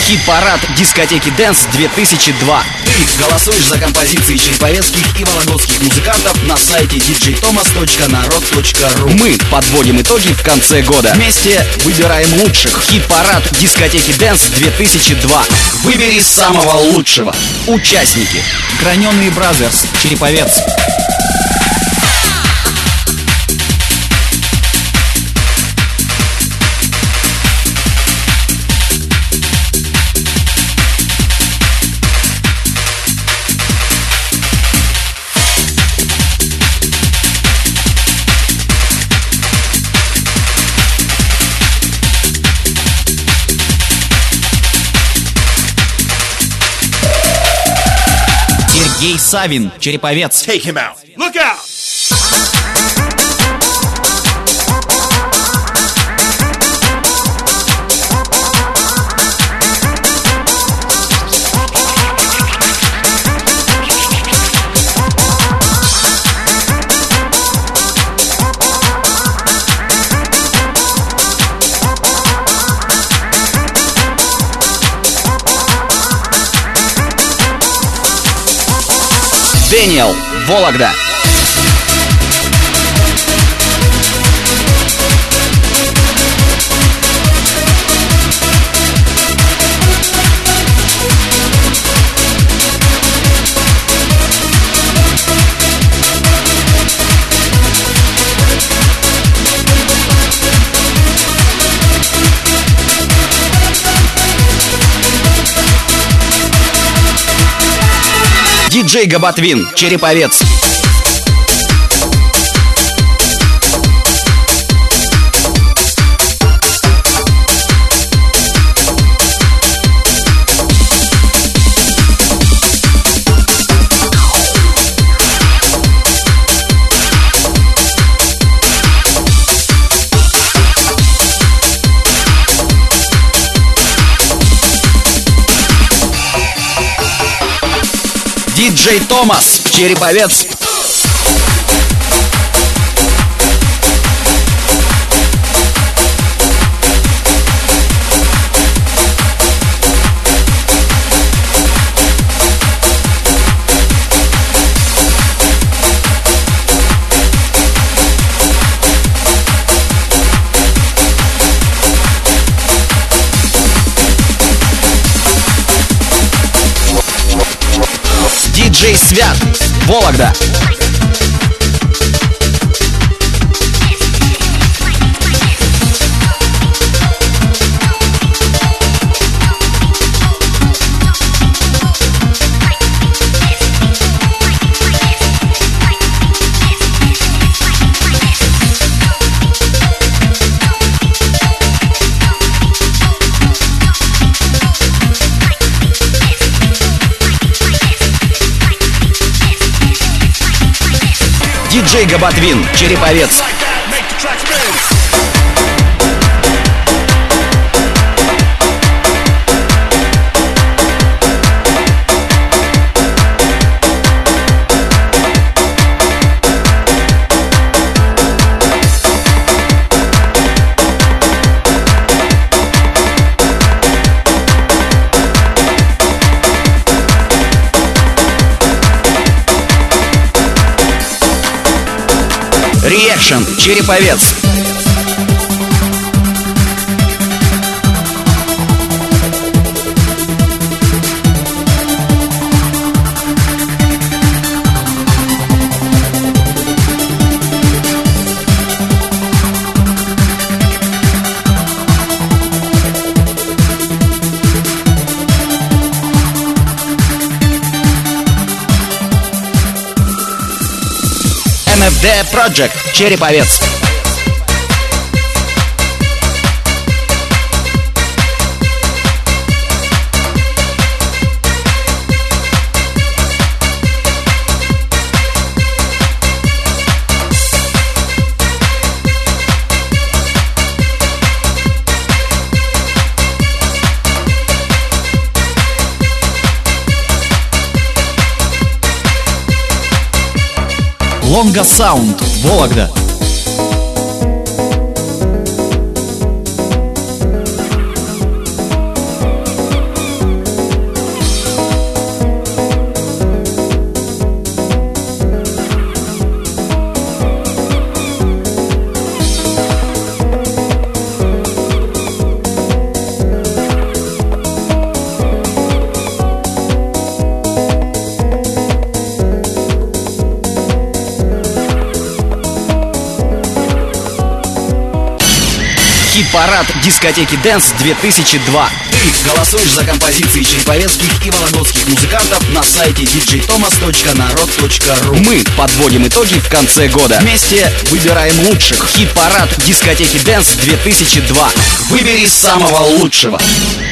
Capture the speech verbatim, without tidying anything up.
Хит-парад дискотеки Dance две тысячи два. Ты голосуешь за композиции череповецких и вологодских музыкантов на сайте ди джей томас точка народ точка ру. Мы подводим итоги в конце года. Вместе выбираем лучших. Хит-парад дискотеки Dance две тысячи два. Выбери самого лучшего. Участники: Граненые Бразерс, Череповец. Сергей Савин, Череповец. Take him out. Look out! Дэниел, Вологда. Диджей Габотвин, Череповец. Диджей Томас, Череповец. Диджей Свят, Вологда. Диджей Габотвин, Череповец. Реакшн, Череповец. эм эф ди Project, Череповец. Лонга Саунд, Вологда. Хит-парад дискотеки Dance две тысячи два. Ты голосуешь за композиции череповецких и вологодских музыкантов на сайте диджей томас точка народ точка ру. Мы подводим итоги в конце года. Вместе выбираем лучших. Хит-парад дискотеки Dance две тысячи два. Выбери самого лучшего.